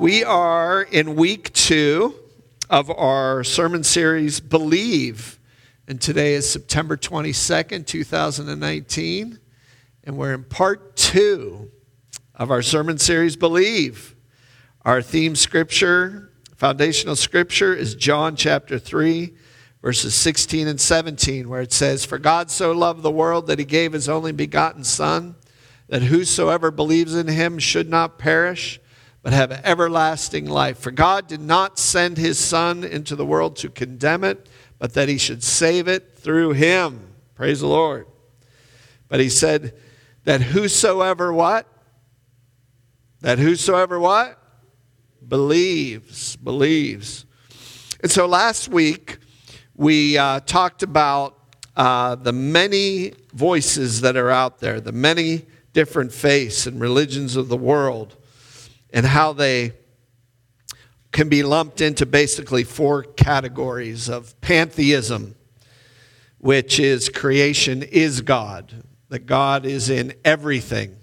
We are in week 2 of our sermon series, Believe. And today is September 22nd, 2019. And we're in part 2 of our sermon series, Believe. Our theme scripture, foundational scripture, is John chapter 3, verses 16 and 17, where it says, "For God so loved the world that he gave his only begotten Son, that whosoever believes in him should not perish, but have everlasting life. For God did not send his Son into the world to condemn it, but that he should save it through him." Praise the Lord. But he said that whosoever what? That whosoever what? Believes. And so last week we talked about the many voices that are out there, the many different faiths and religions of the world, and how they can be lumped into basically 4 categories of pantheism, which is creation is God, that God is in everything,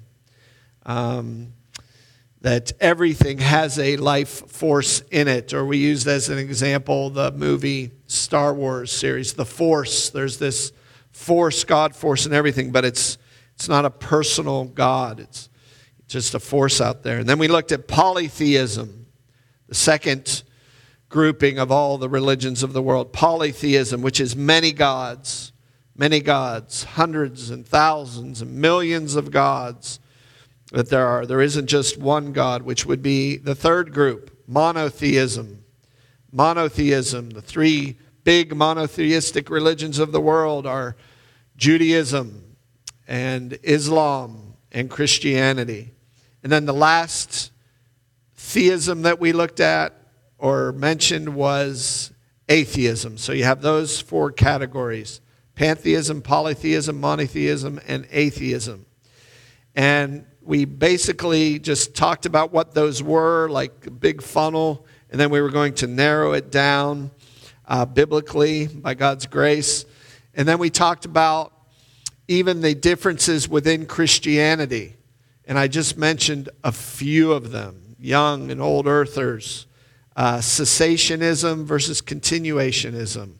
that everything has a life force in it. Or we used as an example the movie Star Wars series, The Force. There's this force, God force in everything, but it's not a personal God. It's just a force out there. And then we looked at polytheism, the second grouping of all the religions of the world. Polytheism, which is many gods, hundreds and thousands and millions of gods that there are. There isn't just one God, which would be the third group, monotheism. The 3 big monotheistic religions of the world are Judaism and Islam and Christianity. And then the last theism that we looked at or mentioned was atheism. So you have those 4 categories: pantheism, polytheism, monotheism, and atheism. And we basically just talked about what those were, like a big funnel, and then we were going to narrow it down biblically by God's grace. And then we talked about even the differences within Christianity. And I just mentioned a few of them: young and old earthers, cessationism versus continuationism,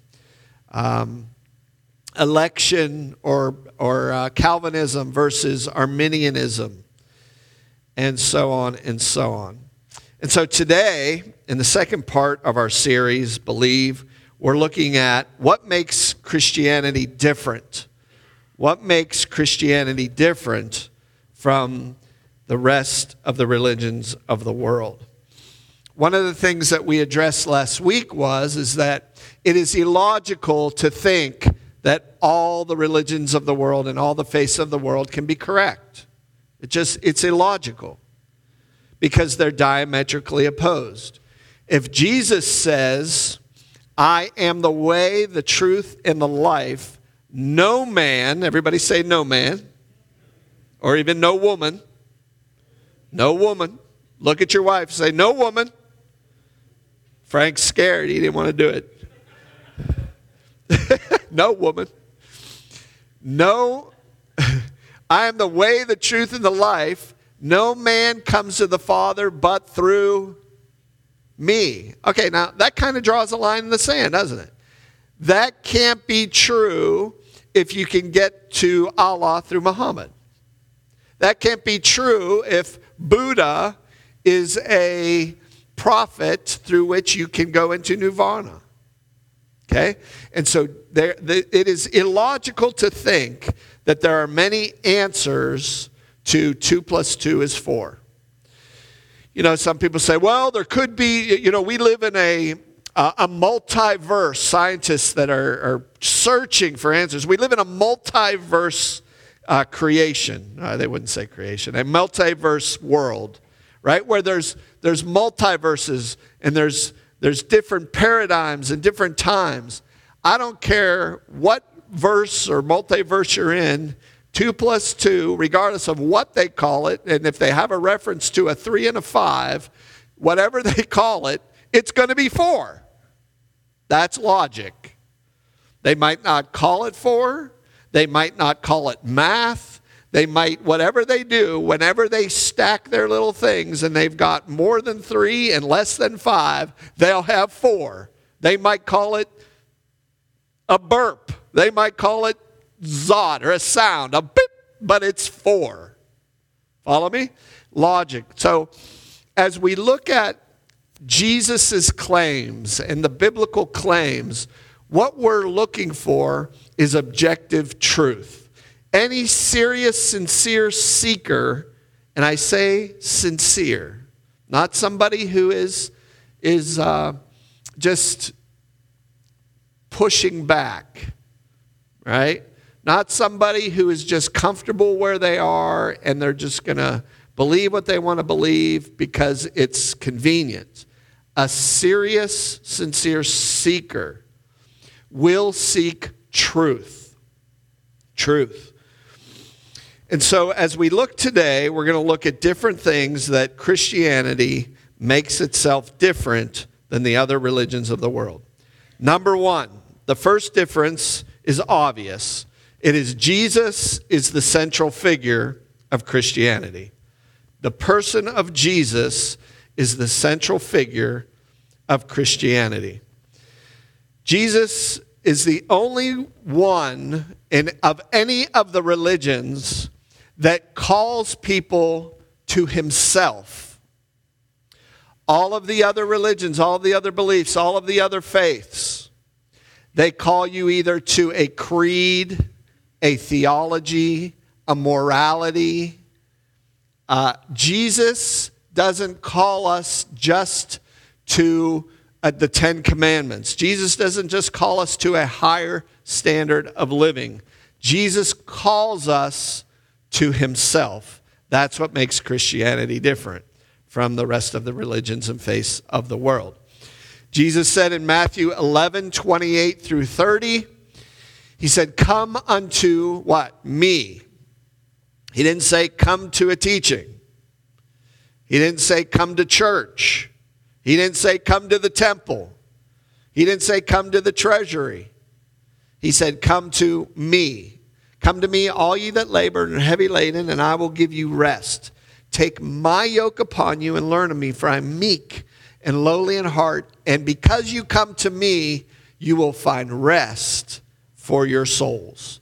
election or Calvinism versus Arminianism, and so on and so on. And so today, in the second part of our series, Believe, we're looking at what makes Christianity different. What makes Christianity different from the rest of the religions of the world? One of the things that we addressed last week is that it is illogical to think that all the religions of the world and all the faiths of the world can be correct. It's illogical because they're diametrically opposed. If Jesus says, "I am the way, the truth, and the life," no man, everybody say no man, or even no woman. Look at your wife, say no woman. Frank's scared, he didn't want to do it. No woman. No, I am the way, the truth, and the life. No man comes to the Father but through me. Okay, now that kind of draws a line in the sand, doesn't it? That can't be true if you can get to Allah through Muhammad. That can't be true if Buddha is a prophet through which you can go into nirvana. Okay? And so it is illogical to think that there are many answers to 2 + 2 is 4. You know, some people say, well, there could be, we live in a multiverse. Scientists that are searching for answers. We live in a multiverse creation. They wouldn't say creation. A multiverse world, right? Where there's multiverses and there's different paradigms and different times. I don't care what verse or multiverse you're in. 2 + 2, regardless of what they call it, and if they have a reference to a 3 and a 5, whatever they call it, it's going to be 4. That's logic. They might not call it 4. They might not call it math. They might, whatever they do, whenever they stack their little things and they've got more than 3 and less than 5, they'll have 4. They might call it a burp. They might call it zod or a sound, a beep, but it's 4. Follow me? Logic. So as we look at Jesus' claims and the biblical claims, what we're looking for is objective truth. Any serious, sincere seeker, and I say sincere, not somebody who is just pushing back, right? Not somebody who is just comfortable where they are and they're just going to believe what they want to believe because it's convenient. A serious, sincere seeker will seek truth. Truth. And so as we look today, we're going to look at different things that Christianity makes itself different than the other religions of the world. Number one, the first difference is obvious. It is Jesus is the central figure of Christianity. The person of Jesus is the central figure of Christianity. Jesus is the only one of any of the religions that calls people to himself. All of the other religions, all of the other beliefs, all of the other faiths, they call you either to a creed, a theology, a morality. Jesus doesn't call us just to the 10 Commandments. Jesus doesn't just call us to a higher standard of living. Jesus calls us to himself. That's what makes Christianity different from the rest of the religions and faiths of the world. Jesus said in Matthew 11:28 through 30, he said, "Come unto" what? Me. He didn't say come to a teaching. He didn't say come to church. He didn't say come to the temple. He didn't say come to the treasury. He said come to me. Come to me, all ye that labor and are heavy laden, and I will give you rest. Take my yoke upon you and learn of me, for I am meek and lowly in heart. And because you come to me, you will find rest for your souls.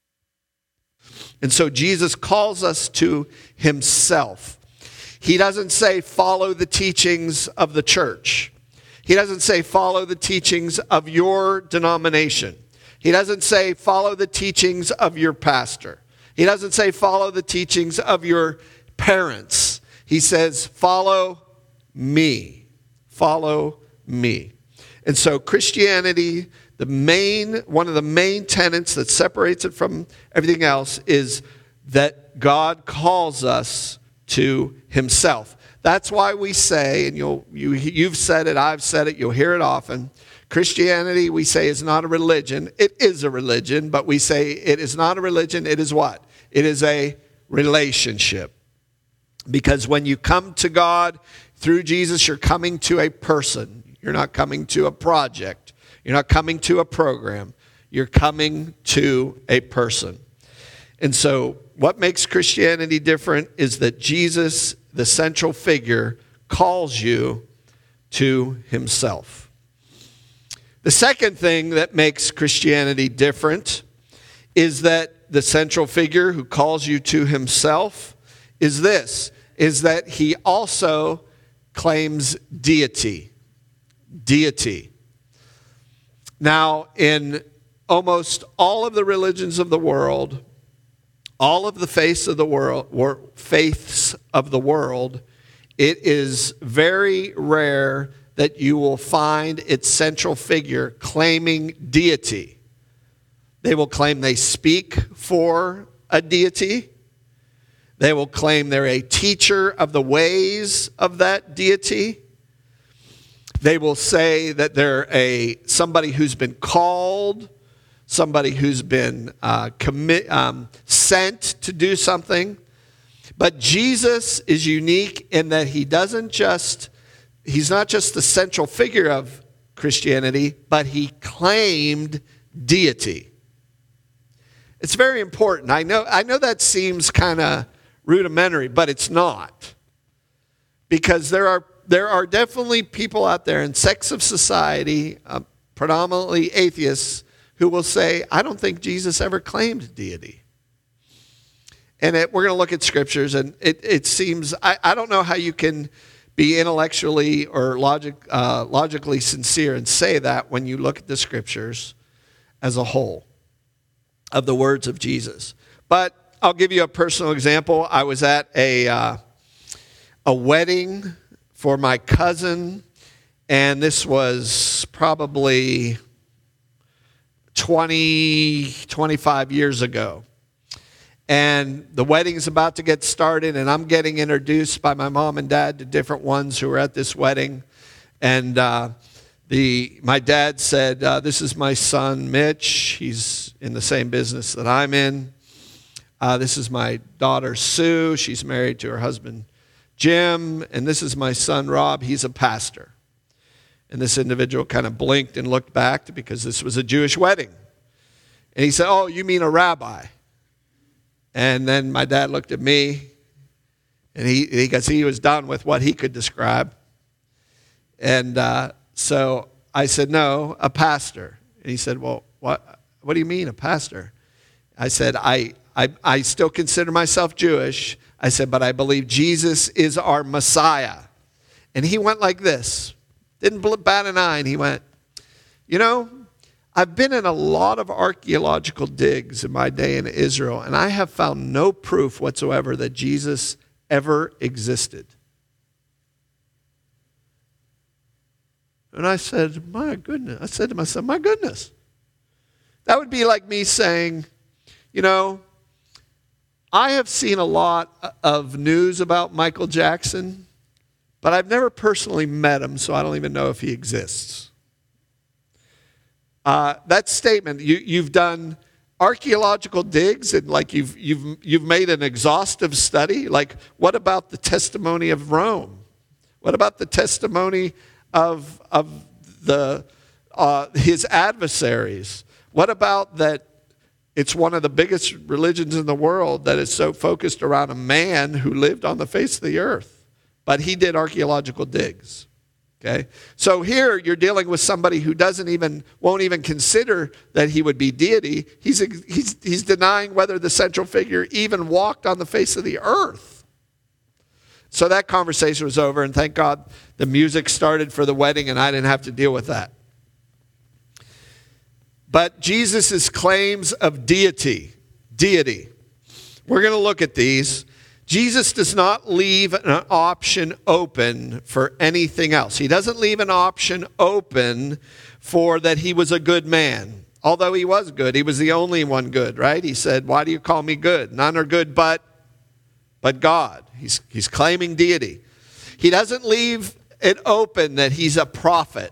And so Jesus calls us to himself. He doesn't say follow the teachings of the church. He doesn't say follow the teachings of your denomination. He doesn't say follow the teachings of your pastor. He doesn't say follow the teachings of your parents. He says follow me. Follow me. And so Christianity, one of the main tenets that separates it from everything else is that God calls us to himself. That's why we say, and you've said it, I've said it, you'll hear it often, Christianity, we say, is not a religion. It is a religion, but we say it is not a religion. It is what? It is a relationship. Because when you come to God through Jesus, you're coming to a person. You're not coming to a project. You're not coming to a program. You're coming to a person. And so what makes Christianity different is that Jesus, the central figure, calls you to himself. The second thing that makes Christianity different is that the central figure who calls you to himself is that he also claims deity. Deity. Now, in almost all of the religions of the world, all of the faiths of the world, it is very rare that you will find its central figure claiming deity. They will claim they speak for a deity. They will claim they're a teacher of the ways of that deity. They will say that they're somebody who's been called, somebody who's been sent to do something. But Jesus is unique in that he's not just the central figure of Christianity, but he claimed deity. It's very important. I know that seems kind of rudimentary, but it's not. Because there are definitely people out there in sects of society, predominantly atheists, who will say, I don't think Jesus ever claimed deity. And we're going to look at scriptures, and it seems, I don't know how you can be intellectually or logically sincere and say that when you look at the scriptures as a whole of the words of Jesus. But I'll give you a personal example. I was at a wedding for my cousin, and this was probably 25 years ago. And the wedding's about to get started, and I'm getting introduced by my mom and dad to different ones who were at this wedding. And my dad said, this is my son, Mitch. He's in the same business that I'm in. This is my daughter, Sue. She's married to her husband, Jim. And this is my son, Rob. He's a pastor. And this individual kind of blinked and looked back because this was a Jewish wedding. And he said, oh, you mean a rabbi? And then my dad looked at me, and because he was done with what he could describe. And so I said, no, a pastor. And he said, well, what do you mean, a pastor? I said, I still consider myself Jewish. I said, but I believe Jesus is our Messiah. And he went like this, didn't bat an eye, and he went, you know, I've been in a lot of archaeological digs in my day in Israel, and I have found no proof whatsoever that Jesus ever existed. And I said, my goodness. I said to myself, my goodness. That would be like me saying, you know, I have seen a lot of news about Michael Jackson, but I've never personally met him, so I don't even know if he exists. That statement, you've done archaeological digs and like you've made an exhaustive study. Like, what about the testimony of Rome? What about the testimony of his adversaries? What about that it's one of the biggest religions in the world that is so focused around a man who lived on the face of the earth, but he did archaeological digs. Okay, so here you're dealing with somebody who won't even consider that he would be deity. He's denying whether the central figure even walked on the face of the earth. So that conversation was over, and thank God the music started for the wedding, and I didn't have to deal with that. But Jesus' claims of deity. We're going to look at these. Jesus does not leave an option open for anything else. He doesn't leave an option open for that he was a good man. Although he was good, he was the only one good, right? He said, why do you call me good? None are good but God. He's claiming deity. He doesn't leave it open that he's a prophet.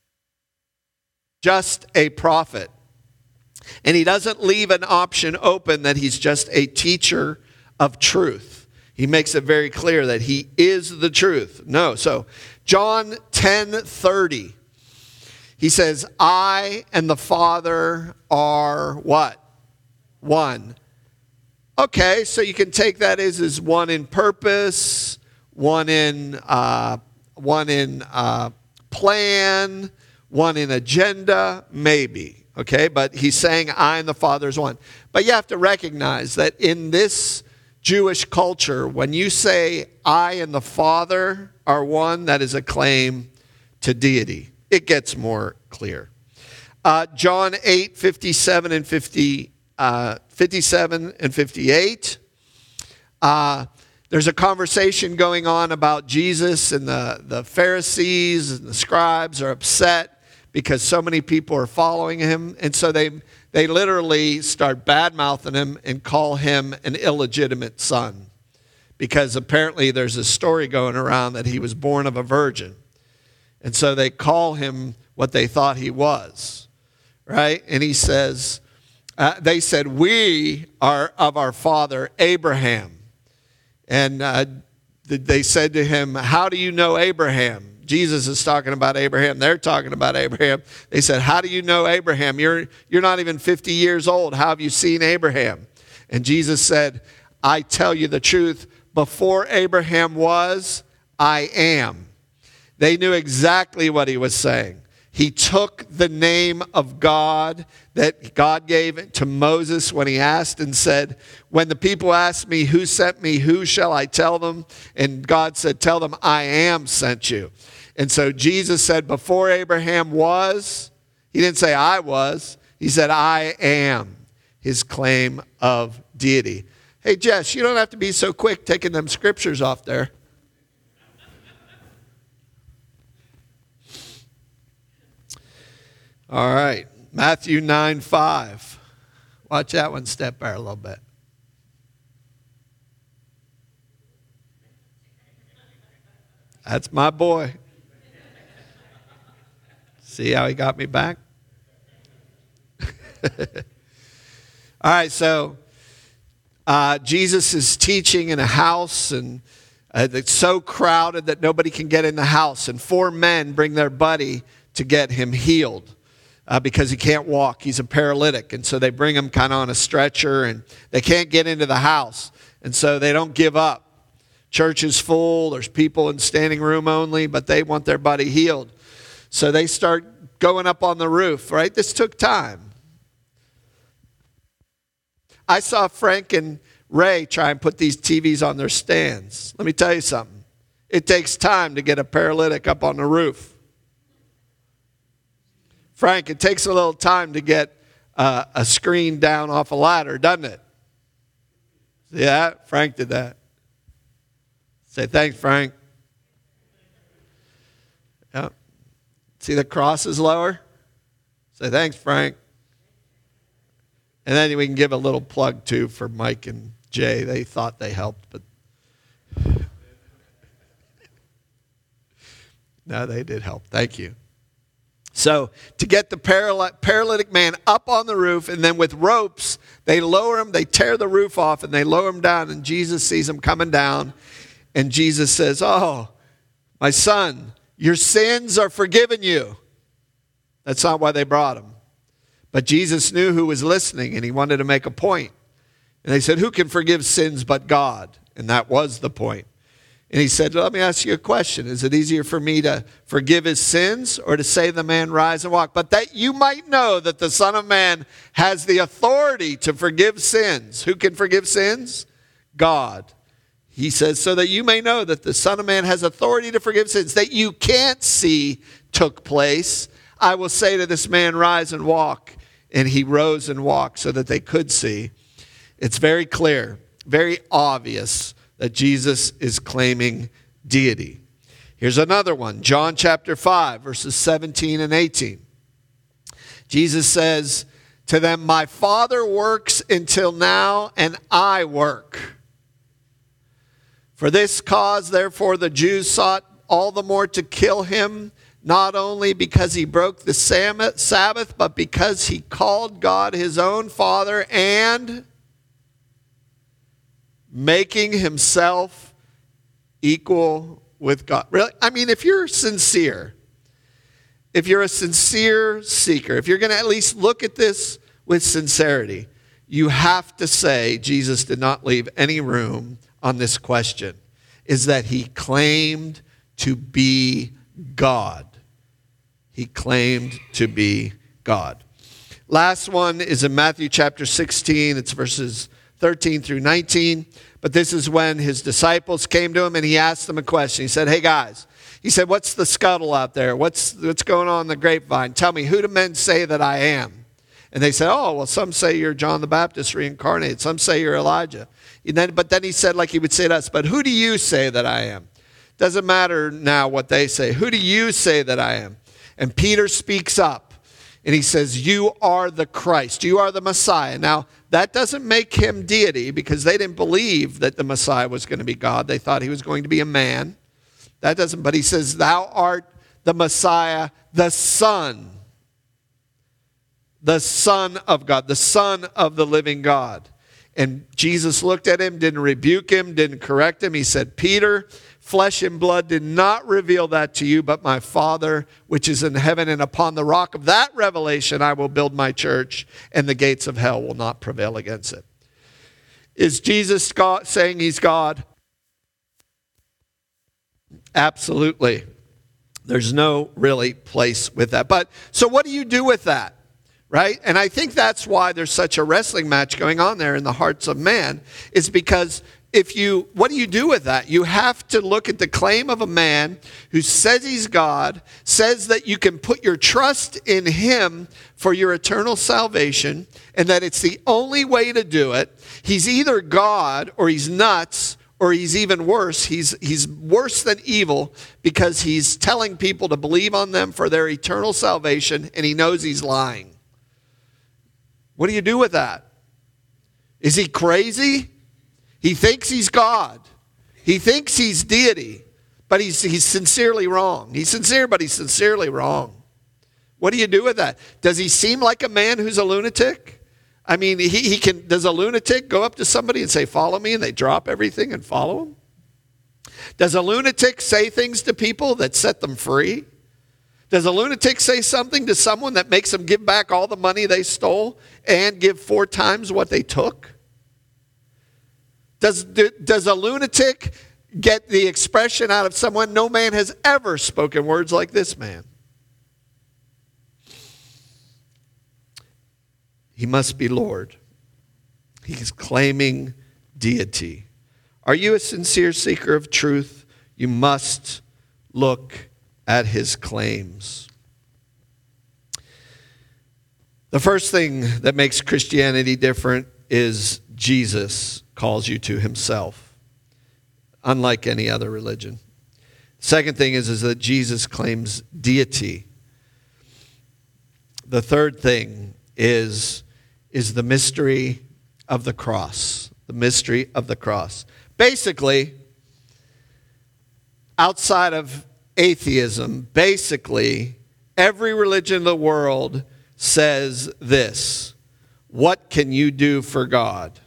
Just a prophet. And he doesn't leave an option open that he's just a teacher of truth. He makes it very clear that he is the truth. No, so John 10:30, he says, I and the Father are what? One. Okay, so you can take that as one in purpose, one in plan, one in agenda, maybe. Okay, but he's saying I and the Father is one. But you have to recognize that in this Jewish culture, when you say I and the Father are one, that is a claim to deity. It gets more clear. John 8:57 and 57 and 58. There's a conversation going on about Jesus, and the Pharisees and the scribes are upset because so many people are following him. And so they literally start bad-mouthing him and call him an illegitimate son. Because apparently there's a story going around that he was born of a virgin. And so they call him what they thought he was. Right? And he says, they said, we are of our father Abraham. And they said to him, how do you know Abraham? Jesus is talking about Abraham. They're talking about Abraham. They said, how do you know Abraham? You're not even 50 years old. How have you seen Abraham? And Jesus said, I tell you the truth. Before Abraham was, I am. They knew exactly what he was saying. He took the name of God that God gave to Moses when he asked and said, when the people ask me, who sent me, who shall I tell them? And God said, tell them, I am sent you. And so Jesus said, before Abraham was, he didn't say I was, he said, I am, his claim of deity. Hey, Jess, you don't have to be so quick taking them scriptures off there. All right, Matthew 9:5. Watch that one step there a little bit. That's my boy. See how he got me back? All right, so Jesus is teaching in a house, and it's so crowded that nobody can get in the house. And 4 men bring their buddy to get him healed. Because he can't walk. He's a paralytic. And so they bring him kind of on a stretcher, and they can't get into the house. And so they don't give up. Church is full. There's people in standing room only, but they want their buddy healed. So they start going up on the roof, right? This took time. I saw Frank and Ray try and put these TVs on their stands. Let me tell you something. It takes time to get a paralytic up on the roof. Frank, it takes a little time to get a screen down off a ladder, doesn't it? See that? Frank did that. Say thanks, Frank. Yep. See the cross is lower? Say thanks, Frank. And then we can give a little plug, too, for Mike and Jay. They thought they helped, but no, they did help. Thank you. So to get the paralytic man up on the roof, and then with ropes, they lower him, they tear the roof off, and they lower him down, and Jesus sees him coming down, and Jesus says, oh, my son, your sins are forgiven you. That's not why they brought him. But Jesus knew who was listening, and he wanted to make a point. And they said, who can forgive sins but God? And that was the point. And he said, let me ask you a question. Is it easier for me to forgive his sins or to say the man rise and walk? But that you might know that the Son of Man has the authority to forgive sins. Who can forgive sins? God. He says, so that you may know that the Son of Man has authority to forgive sins that you can't see took place. I will say to this man, rise and walk. And he rose and walked so that they could see. It's very clear, very obvious that Jesus is claiming deity. Here's another one, John chapter 5, verses 17 and 18. Jesus says to them, my Father works until now, and I work. For this cause, therefore, the Jews sought all the more to kill him, not only because he broke the Sabbath, but because he called God his own Father and making himself equal with God. Really? I mean, if you're sincere, if you're a sincere seeker, if you're going to at least look at this with sincerity, you have to say Jesus did not leave any room on this question, is that he claimed to be God. He claimed to be God. Last one is in Matthew chapter 16. It's verses 13 through 19. But this is when his disciples came to him and he asked them a question. He said, hey guys, he said, what's the scuttle out there? What's going on in the grapevine? Tell me, who do men say that I am? And they said, oh, well, some say you're John the Baptist reincarnated. Some say you're Elijah. But then he said, like he would say to us, but who do you say that I am? Doesn't matter now what they say. Who do you say that I am? And Peter speaks up. And he says, you are the Christ. You are the Messiah. Now, that doesn't make him deity because they didn't believe that the Messiah was going to be God. They thought he was going to be a man. That doesn't, but he says, thou art the Messiah, the Son of God, the Son of the living God. And Jesus looked at him, didn't rebuke him, didn't correct him. He said, Peter, flesh and blood did not reveal that to you, but my Father, which is in heaven. And upon the rock of that revelation, I will build my church, and the gates of hell will not prevail against it. Is Jesus God, saying he's God? Absolutely. There's no really place with that. But so what do you do with that? Right? And I think that's why there's such a wrestling match going on there in the hearts of man, is because what do you do with that? You have to look at the claim of a man who says he's God, says that you can put your trust in him for your eternal salvation, and that it's the only way to do it. He's either God or he's nuts, or he's even worse. He's worse than evil, because he's telling people to believe on them for their eternal salvation, and he knows he's lying. What do you do with that? Is he crazy? He thinks he's God. He thinks he's deity, but he's sincerely wrong. He's sincere, but he's sincerely wrong. What do you do with that? Does he seem like a man who's a lunatic? I mean, does a lunatic go up to somebody and say, follow me, and they drop everything and follow him? Does a lunatic say things to people that set them free? Does a lunatic say something to someone that makes them give back all the money they stole and give 4 times what they took? Does a lunatic get the expression out of someone, no man has ever spoken words like this man? He must be Lord. He's claiming deity. Are you a sincere seeker of truth? You must look at his claims. The first thing that makes Christianity different is Jesus calls you to himself, unlike any other religion. Second thing is that Jesus claims deity. The third thing is the mystery of the cross. The mystery of the cross. Basically, outside of atheism, basically, every religion in the world says this: what can you do for God?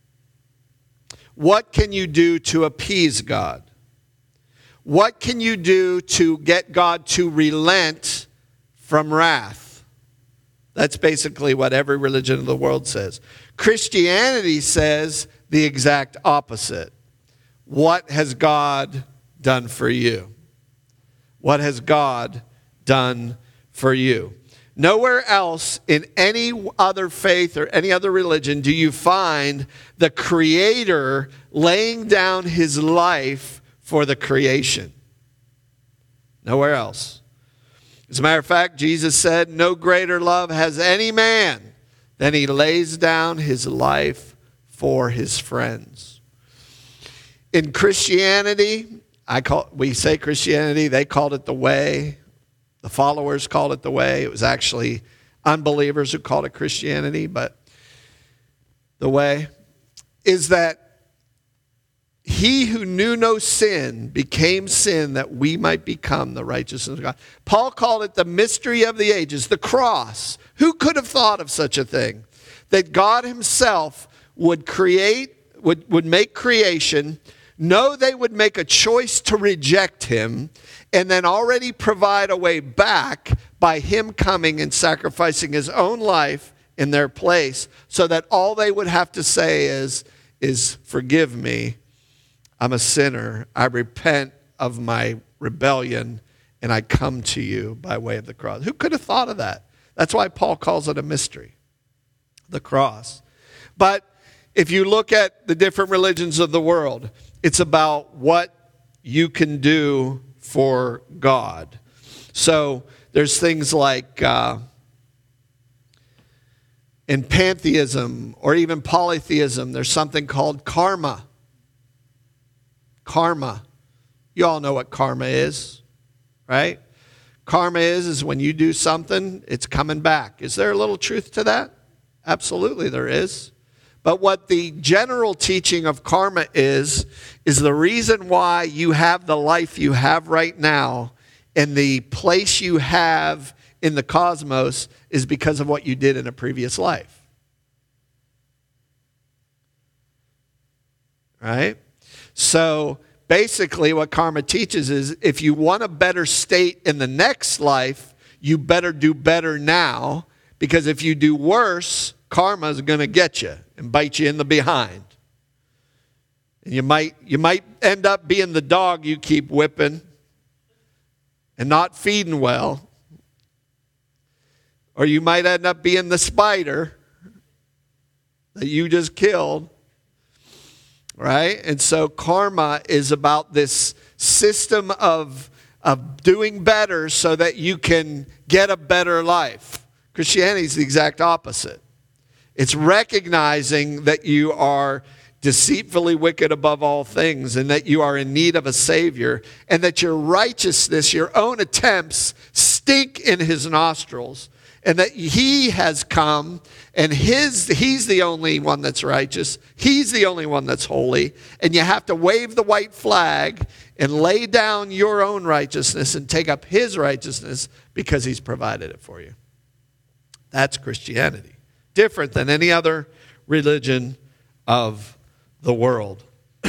What can you do to appease God? What can you do to get God to relent from wrath? That's basically what every religion in the world says. Christianity says the exact opposite. What has God done for you? What has God done for you? Nowhere else in any other faith or any other religion do you find the Creator laying down his life for the creation. Nowhere else. As a matter of fact, Jesus said, no greater love has any man than he lays down his life for his friends. In Christianity, we say Christianity, they called it the way. The followers called it the way. It was actually unbelievers who called it Christianity, but the way is that he who knew no sin became sin that we might become the righteousness of God. Paul called it the mystery of the ages, the cross. Who could have thought of such a thing? That God himself would make creation, know they would make a choice to reject him, and then already provide a way back by him coming and sacrificing his own life in their place, so that all they would have to say is forgive me. I'm a sinner. I repent of my rebellion, and I come to you by way of the cross. Who could have thought of that? That's why Paul calls it a mystery, the cross. But if you look at the different religions of the world, it's about what you can do for God. So there's things like in pantheism or even polytheism, there's something called karma. Karma. You all know what karma is, right? Karma is when you do something, it's coming back. Is there a little truth to that? Absolutely there is. But what the general teaching of karma is the reason why you have the life you have right now and the place you have in the cosmos is because of what you did in a previous life. right? So basically what karma teaches is if you want a better state in the next life, you better do better now, because if you do worse, karma is going to get you and bite you in the behind. And you might end up being the dog you keep whipping and not feeding well. Or you might end up being the spider that you just killed. Right? And so karma is about this system of doing better so that you can get a better life. Christianity is the exact opposite. It's recognizing that you are deceitfully wicked above all things and that you are in need of a Savior, and that your righteousness, your own attempts, stink in His nostrils, and that He has come and He's the only one that's righteous. He's the only one that's holy. And you have to wave the white flag and lay down your own righteousness and take up His righteousness because He's provided it for you. That's Christianity. Different than any other religion of the world.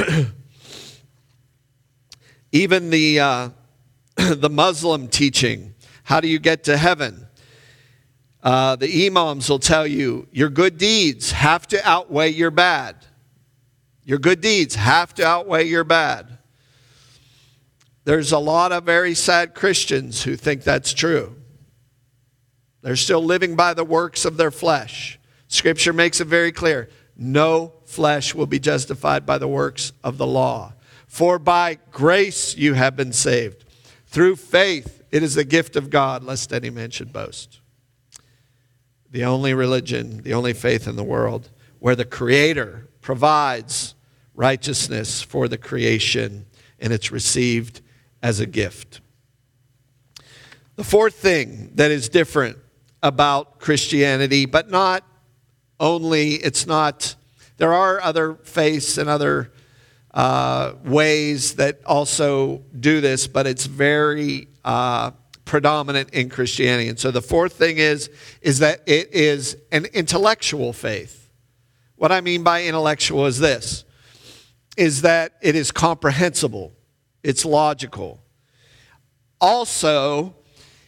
Even the Muslim teaching, how do you get to heaven? The imams will tell you your good deeds have to outweigh your bad. Your good deeds have to outweigh your bad. There's a lot of very sad Christians who think that's true. They're still living by the works of their flesh. Scripture makes it very clear. No flesh will be justified by the works of the law. For by grace you have been saved. Through faith it is the gift of God, lest any man should boast. The only religion, the only faith in the world where the Creator provides righteousness for the creation and it's received as a gift. The fourth thing that is different about Christianity, but not only, there are other faiths and other ways that also do this, but it's very predominant in Christianity. And so the fourth thing is that it is an intellectual faith. What I mean by intellectual is this, is that it is comprehensible. It's logical. Also,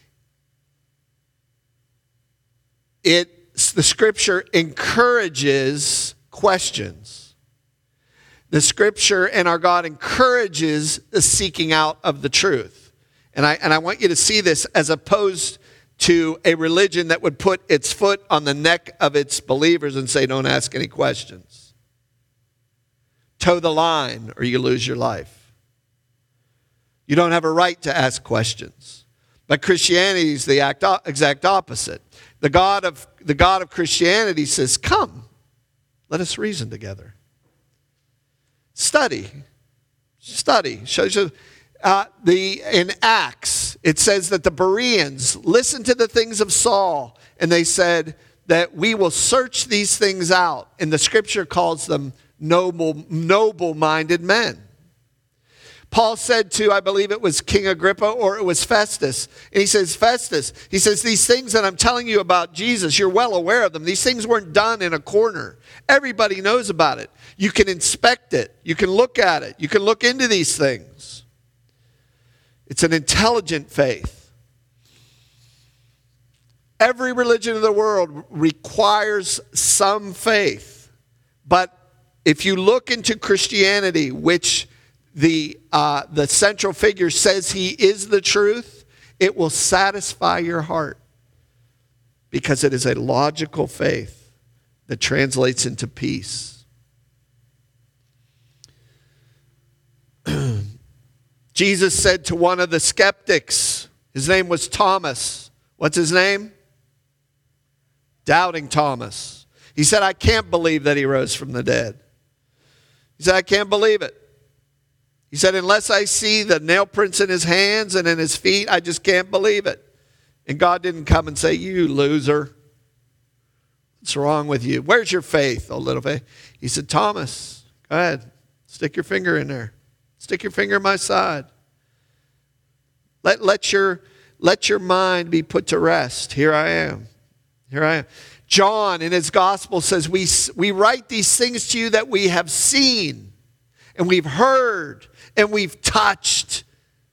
the Scripture encourages questions. The Scripture and our God encourages the seeking out of the truth. And I want you to see this as opposed to a religion that would put its foot on the neck of its believers and say, don't ask any questions. Toe the line or you lose your life. You don't have a right to ask questions. But Christianity is the exact opposite. The God of Christianity says, come, let us reason together. Study. Shows you. In Acts, it says that the Bereans listened to the things of Saul, and they said that we will search these things out. And the Scripture calls them noble-minded men. Paul said to, I believe it was King Agrippa or it was Festus. And he says, Festus, he says, these things that I'm telling you about Jesus, you're well aware of them. These things weren't done in a corner. Everybody knows about it. You can inspect it. You can look at it. You can look into these things. It's an intelligent faith. Every religion of the world requires some faith. But if you look into Christianity, which the central figure says he is the truth, it will satisfy your heart because it is a logical faith that translates into peace. Jesus said to one of the skeptics, his name was Thomas. What's his name? Doubting Thomas. He said, I can't believe that he rose from the dead. He said, I can't believe it. He said, unless I see the nail prints in his hands and in his feet, I just can't believe it. And God didn't come and say, you loser. What's wrong with you? Where's your faith, oh little faith? He said, Thomas, go ahead. Stick your finger in there. Stick your finger in my side. Let your mind be put to rest. Here I am. Here I am. John in his gospel says, we write these things to you that we have seen and we've heard and we've touched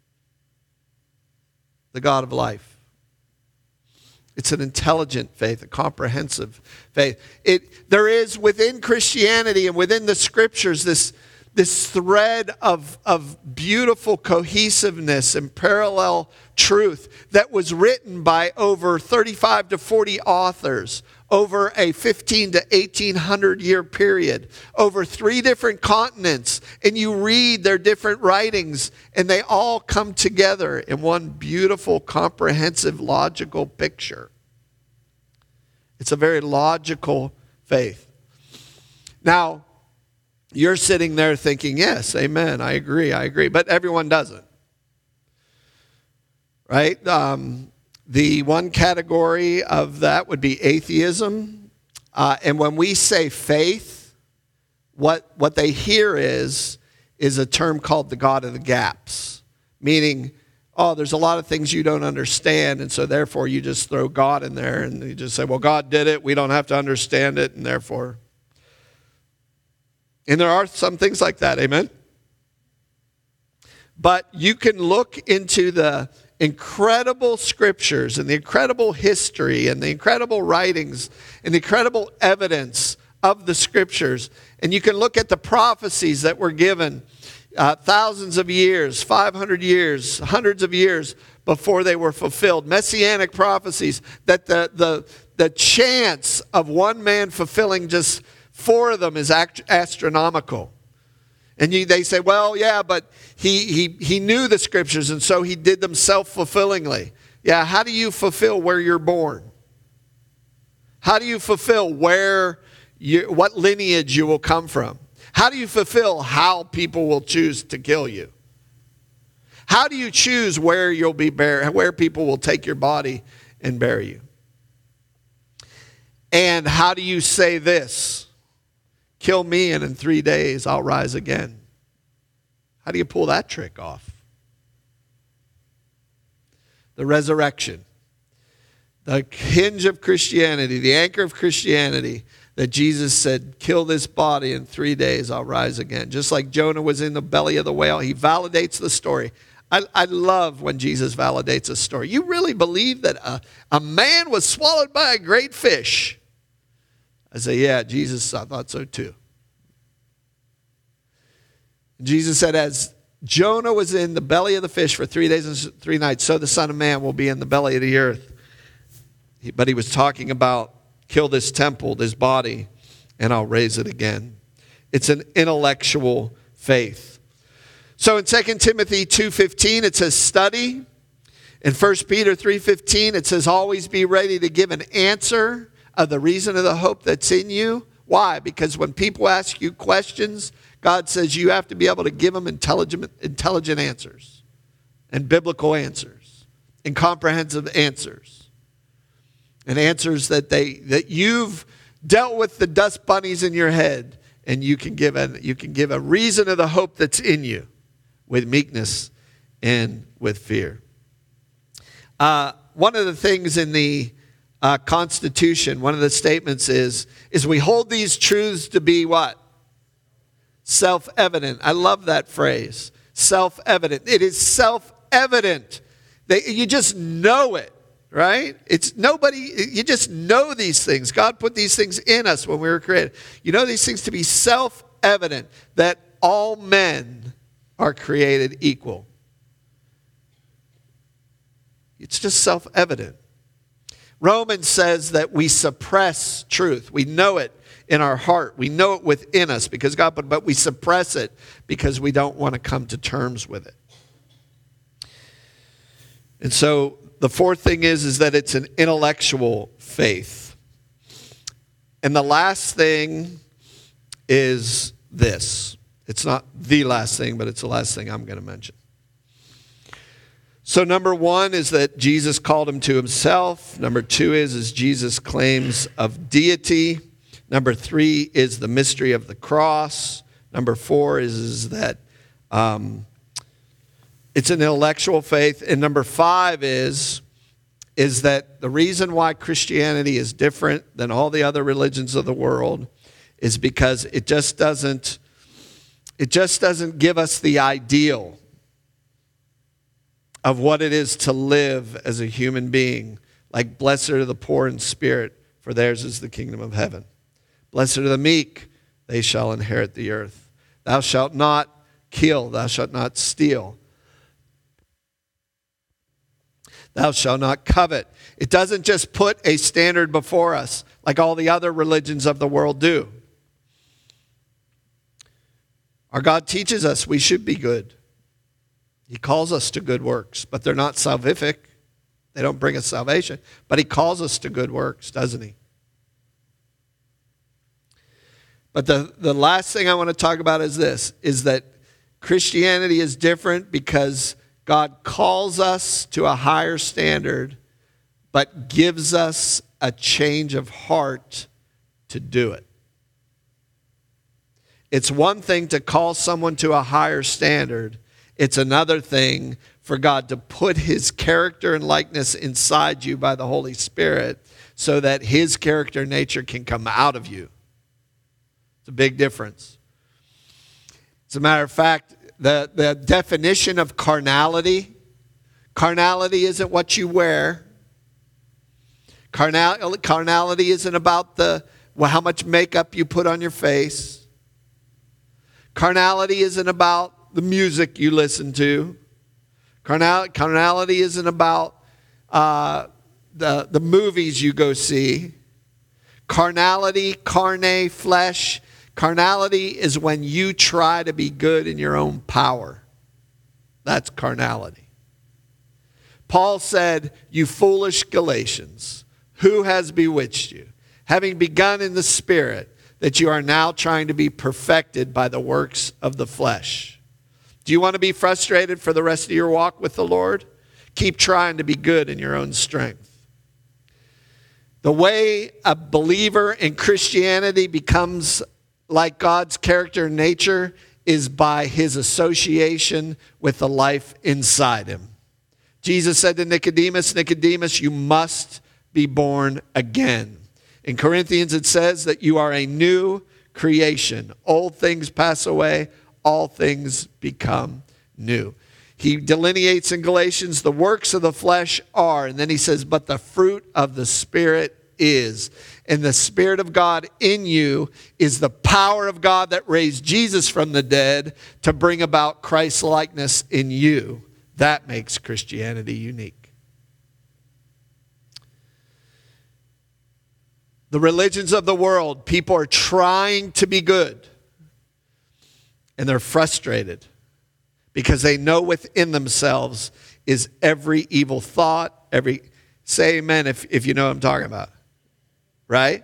the God of life. It's an intelligent faith, a comprehensive faith. There is within Christianity and within the scriptures this thread of beautiful cohesiveness and parallel truth that was written by over 35 to 40 authors over a 15 to 1800 year period, over 3 different continents. And you read their different writings, and they all come together in one beautiful, comprehensive, logical picture. It's a very logical faith. Now, you're sitting there thinking, yes, amen, I agree. But everyone doesn't. Right? The one category of that would be atheism. And when we say faith, what they hear is a term called the God of the gaps. Meaning, there's a lot of things you don't understand, and so therefore you just throw God in there and you just say, well, God did it, we don't have to understand it, and therefore. And there are some things like that, amen? But you can look into the incredible scriptures and the incredible history and the incredible writings and the incredible evidence of the scriptures. And you can look at the prophecies that were given thousands of years, 500 years, hundreds of years before they were fulfilled. Messianic prophecies that the chance of one man fulfilling just 4 of them is astronomical. And they say, well, yeah, but he knew the scriptures, and so he did them self-fulfillingly. Yeah, how do you fulfill where you're born? How do you fulfill what lineage you will come from? How do you fulfill how people will choose to kill you? How do you choose where you'll be buried, where people will take your body and bury you? And how do you say this? Kill me, and in 3 days I'll rise again. How do you pull that trick off? The resurrection. The hinge of Christianity, the anchor of Christianity, that Jesus said, kill this body, in 3 days I'll rise again. Just like Jonah was in the belly of the whale, he validates the story. I love when Jesus validates a story. You really believe that a man was swallowed by a great fish? I say, yeah, Jesus, I thought so too. Jesus said, as Jonah was in the belly of the fish for 3 days and 3 nights, so the Son of Man will be in the belly of the earth. But he was talking about, kill this temple, this body, and I'll raise it again. It's an intellectual faith. So in 2 Timothy 2:15, it says study. In 1 Peter 3:15, it says always be ready to give an answer of the reason of the hope that's in you. Why? Because when people ask you questions, God says you have to be able to give them intelligent answers and biblical answers and comprehensive answers and answers that you've dealt with the dust bunnies in your head, and you can give a reason of the hope that's in you with meekness and with fear. One of the things in the Constitution, one of the statements is we hold these truths to be what? Self-evident. I love that phrase. Self-evident. It is self-evident. You just know it, right? You just know these things. God put these things in us when we were created. You know these things to be self-evident, that all men are created equal. It's just self-evident. Romans says that we suppress truth. We know it in our heart. We know it within us because God put it, but we suppress it because we don't want to come to terms with it. And so the fourth thing is that it's an intellectual faith. And the last thing is this. It's not the last thing, but it's the last thing I'm going to mention. So number one is that Jesus called him to himself. Number two is Jesus' claims of deity. Number three is the mystery of the cross. Number four is that it's an intellectual faith. And number five is that the reason why Christianity is different than all the other religions of the world is because it just doesn't It just doesn't give us the ideal of what it is to live as a human being. Like, blessed are the poor in spirit, for theirs is the kingdom of heaven. Blessed are the meek, they shall inherit the earth. Thou shalt not kill, thou shalt not steal. Thou shalt not covet. It doesn't just put a standard before us like all the other religions of the world do. Our God teaches us we should be good. He calls us to good works, but they're not salvific. They don't bring us salvation. But he calls us to good works, doesn't he? But the last thing I want to talk about is this, is that Christianity is different because God calls us to a higher standard, but gives us a change of heart to do it. It's one thing to call someone to a higher standard. It's another thing for God to put his character and likeness inside you by the Holy Spirit so that his character and nature can come out of you. It's a big difference. As a matter of fact, the definition of carnality isn't what you wear. Carnality isn't about how much makeup you put on your face. Carnality isn't about the music you listen to. Carnality isn't about the movies you go see. Carnality, carne, flesh. Carnality is when you try to be good in your own power. That's carnality. Paul said, "You foolish Galatians, who has bewitched you, having begun in the Spirit, that you are now trying to be perfected by the works of the flesh?" Do you want to be frustrated for the rest of your walk with the Lord? Keep trying to be good in your own strength. The way a believer in Christianity becomes like God's character and nature is by his association with the life inside him. Jesus said to Nicodemus, "Nicodemus, you must be born again." In Corinthians, it says that you are a new creation. Old things pass away, all things become new. He delineates in Galatians, the works of the flesh are, and then he says, but the fruit of the Spirit is. And the Spirit of God in you is the power of God that raised Jesus from the dead to bring about Christ's likeness in you. That makes Christianity unique. The religions of the world, people are trying to be good. And they're frustrated because they know within themselves is every evil thought, say amen if you know what I'm talking about. Right?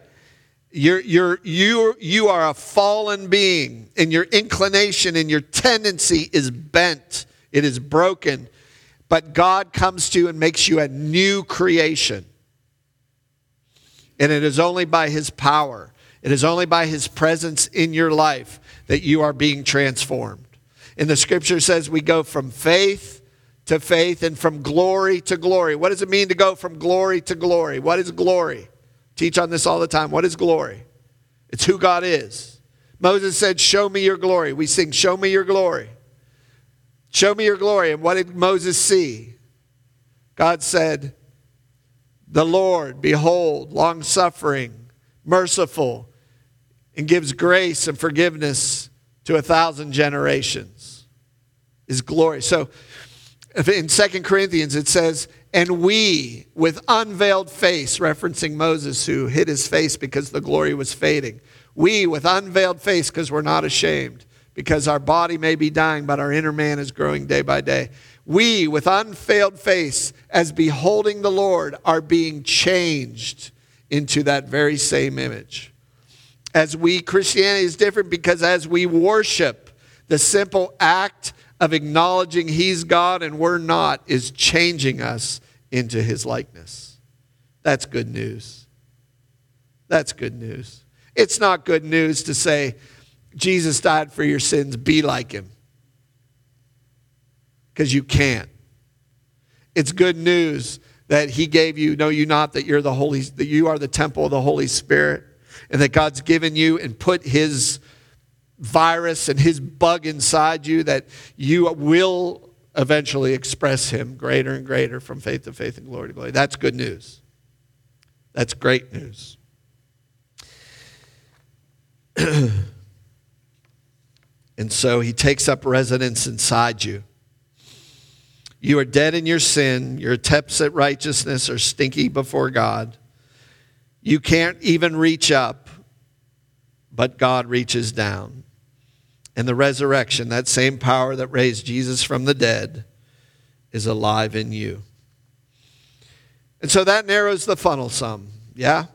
You are a fallen being, and your inclination and your tendency is bent. It is broken. But God comes to you and makes you a new creation. And it is only by his power, it is only by his presence in your life that you are being transformed. And the scripture says we go from faith to faith and from glory to glory. What does it mean to go from glory to glory? What is glory? Teach on this all the time. What is glory? It's who God is. Moses said, "Show me your glory." We sing, "Show me your glory." Show me your glory. And what did Moses see? God said, "The Lord, behold, long-suffering, merciful, and gives grace and forgiveness to 1,000 generations." Is glory. So in 2 Corinthians it says, "And we with unveiled face," referencing Moses who hid his face because the glory was fading. "We with unveiled face," because we're not ashamed, because our body may be dying, but our inner man is growing day by day. "We with unveiled face, as beholding the Lord, are being changed into that very same image." Christianity is different because as we worship, the simple act of acknowledging he's God and we're not is changing us into his likeness. That's good news. That's good news. It's not good news to say, Jesus died for your sins, be like him. Because you can't. It's good news that he gave you, know you not that you are the temple of the Holy Spirit, and that God's given you and put his virus and his bug inside you, that you will eventually express him greater and greater from faith to faith and glory to glory. That's good news. That's great news. And so he takes up residence inside you. You are dead in your sin. Your attempts at righteousness are stinky before God. You can't even reach up, but God reaches down. And the resurrection, that same power that raised Jesus from the dead, is alive in you. And so that narrows the funnel some, yeah?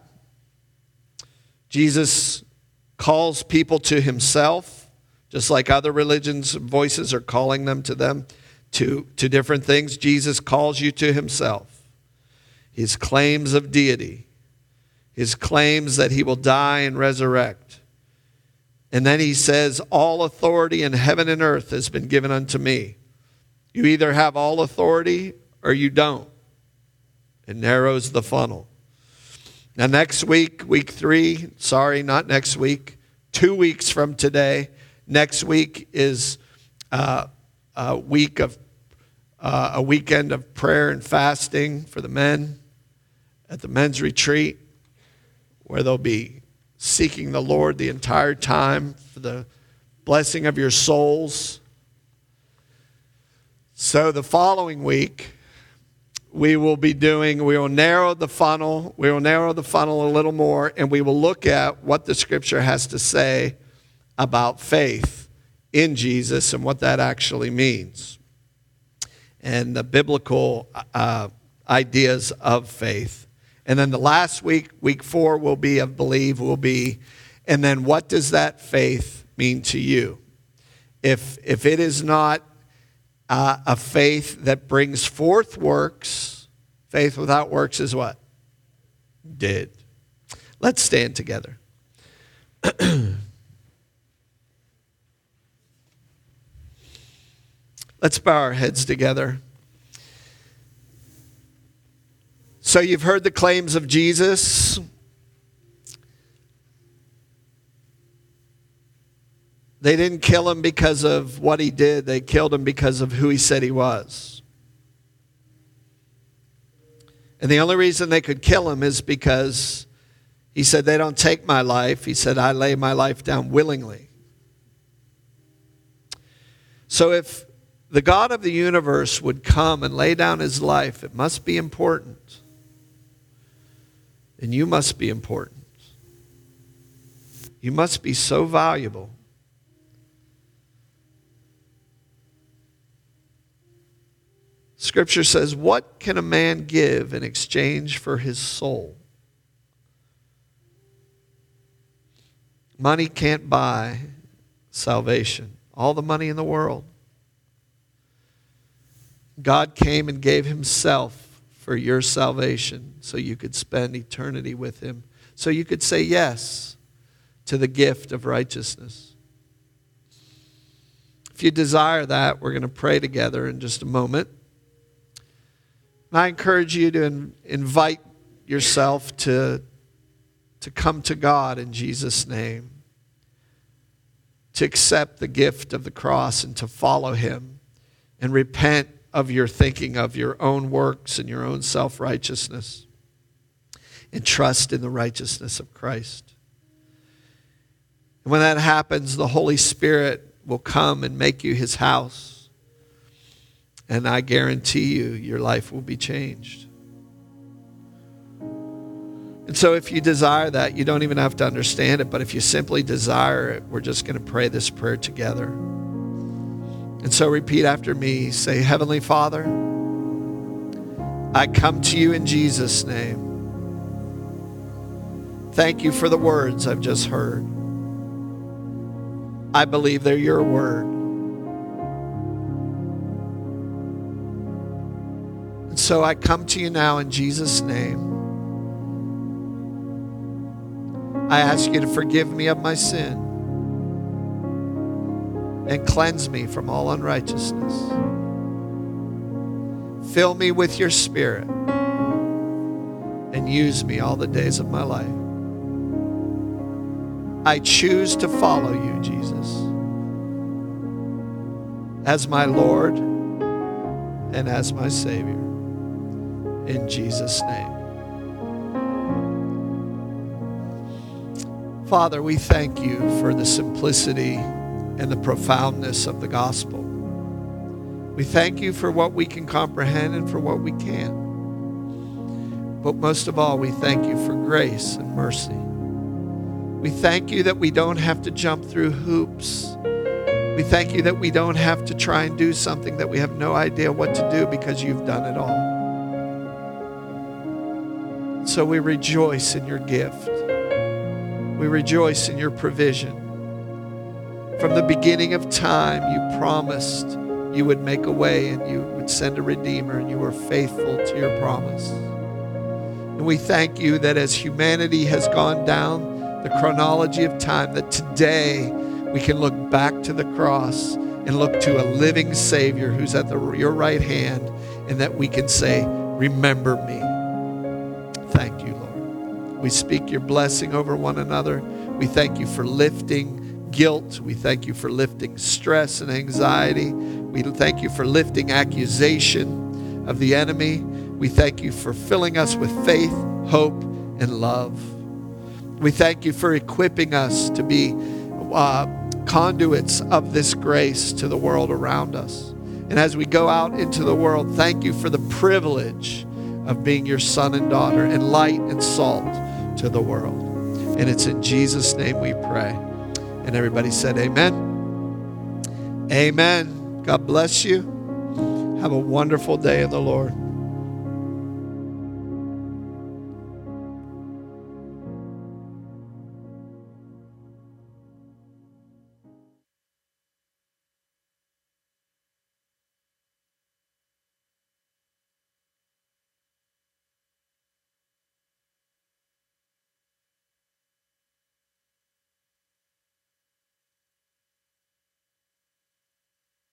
Jesus calls people to himself, just like other religions' voices are calling them to different things. Jesus calls you to himself. His claims of deity, his claims that he will die and resurrect. And then he says, all authority in heaven and earth has been given unto me. You either have all authority or you don't. It narrows the funnel. Now next week, week 3, sorry, not next week, 2 weeks from today, next week is a weekend of prayer and fasting for the men at the men's retreat, where they'll be seeking the Lord the entire time for the blessing of your souls. So the following week, we will narrow the funnel a little more, and we will look at what the Scripture has to say about faith in Jesus and what that actually means, and the biblical ideas of faith. And then the last week, week 4, will be of believe, and then what does that faith mean to you? If it is not a faith that brings forth works, faith without works is what? Dead. Let's stand together. Let's bow our heads together. So you've heard the claims of Jesus. They didn't kill him because of what he did. They killed him because of who he said he was. And the only reason they could kill him is because he said, they don't take my life. He said, I lay my life down willingly. So if the God of the universe would come and lay down his life, it must be important. And you must be important. You must be so valuable. Scripture says, what can a man give in exchange for his soul? Money can't buy salvation. All the money in the world. God came and gave himself for your salvation so you could spend eternity with him, so you could say yes to the gift of righteousness. If you desire that, we're going to pray together in just a moment. And I encourage you to invite yourself to come to God in Jesus' name, to accept the gift of the cross and to follow him and repent of your thinking of your own works and your own self-righteousness, and trust in the righteousness of Christ. And when that happens, the Holy Spirit will come and make you his house. And I guarantee you, your life will be changed. And so if you desire that, you don't even have to understand it, but if you simply desire it, we're just going to pray this prayer together. And so repeat after me. Say, Heavenly Father, I come to you in Jesus' name. Thank you for the words I've just heard. I believe they're your word. And so I come to you now in Jesus' name. I ask you to forgive me of my sin and cleanse me from all unrighteousness. Fill me with your Spirit and use me all the days of my life. I choose to follow you, Jesus, as my Lord and as my Savior. In Jesus' name. Father, we thank you for the simplicity and the profoundness of the gospel. We thank you for what we can comprehend and for what we can't. But most of all, we thank you for grace and mercy. We thank you that we don't have to jump through hoops. We thank you that we don't have to try and do something that we have no idea what to do because you've done it all. So we rejoice in your gift. We rejoice in your provision. From the beginning of time, you promised you would make a way and you would send a Redeemer, and you were faithful to your promise. And we thank you that as humanity has gone down the chronology of time, that today we can look back to the cross and look to a living Savior who's at your right hand, and that we can say, remember me. Thank you, Lord. We speak your blessing over one another. We thank you for lifting guilt. We thank you for lifting stress and anxiety. We thank you for lifting accusation of the enemy. We thank you for filling us with faith, hope, and love. We thank you for equipping us to be conduits of this grace to the world around us. And as we go out into the world, thank you for the privilege of being your son and daughter and light and salt to the world. And it's in Jesus' name we pray. And everybody said amen. Amen. God bless you. Have a wonderful day in the Lord.